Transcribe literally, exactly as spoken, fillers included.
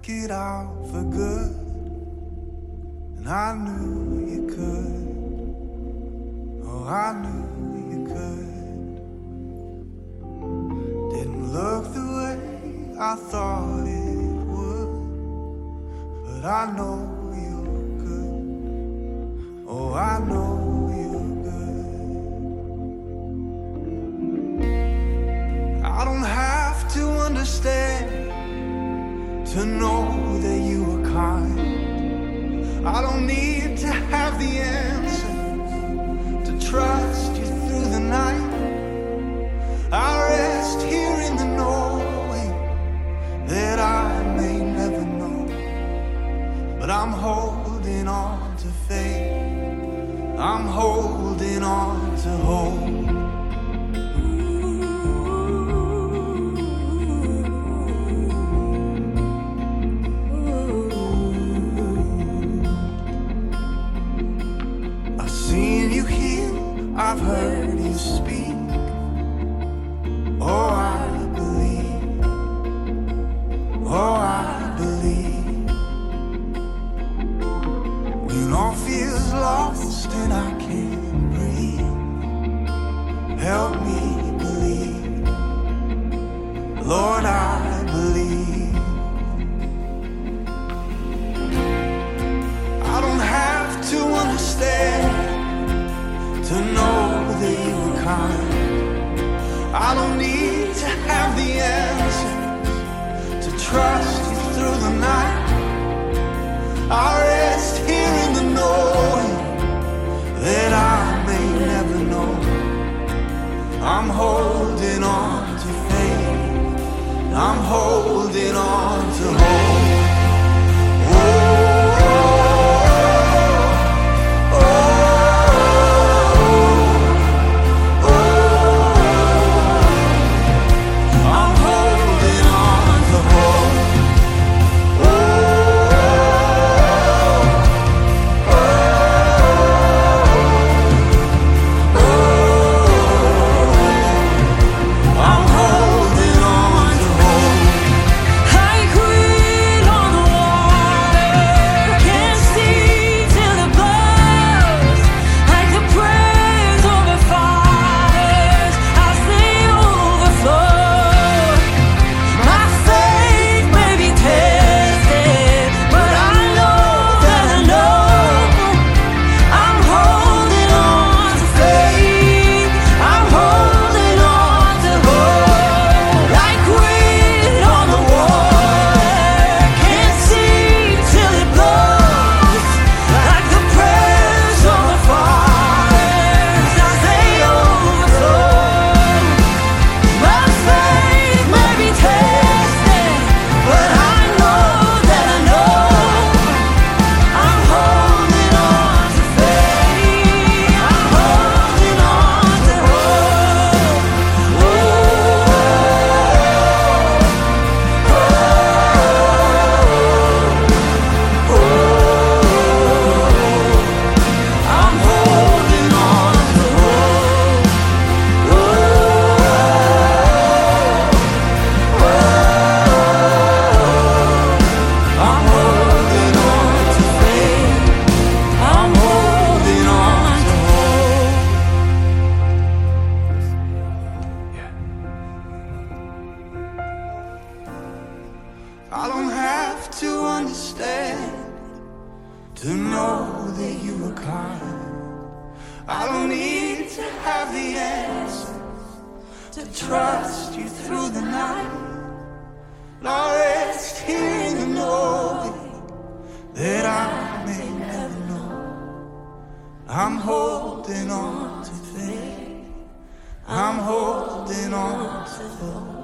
work it out for good, and I knew you could. Oh, I knew you could. Didn't look the way I thought it would, but I know you're good. Oh, I know you're good. I don't have to understand to know that you are kind. I don't need to have the answers to trust you through the night. I rest here in the knowing that I may never know, but I'm holding on to faith. I'm holding on to hope. I've heard you speak. Oh, I believe. Oh, I believe. When all feels lost and I can't breathe, help me believe. Lord, I believe. I don't have to understand to know that you are kind. I don't need to have the answers to trust you through the night. I rest here in the knowing that I may never know. I'm holding on to faith. I'm holding on to hope. I don't have to understand to know that you are kind. I don't need to have the answers to trust you through the night. I rest here in the knowing that I may never know. I'm holding on to faith. I'm holding on to hope.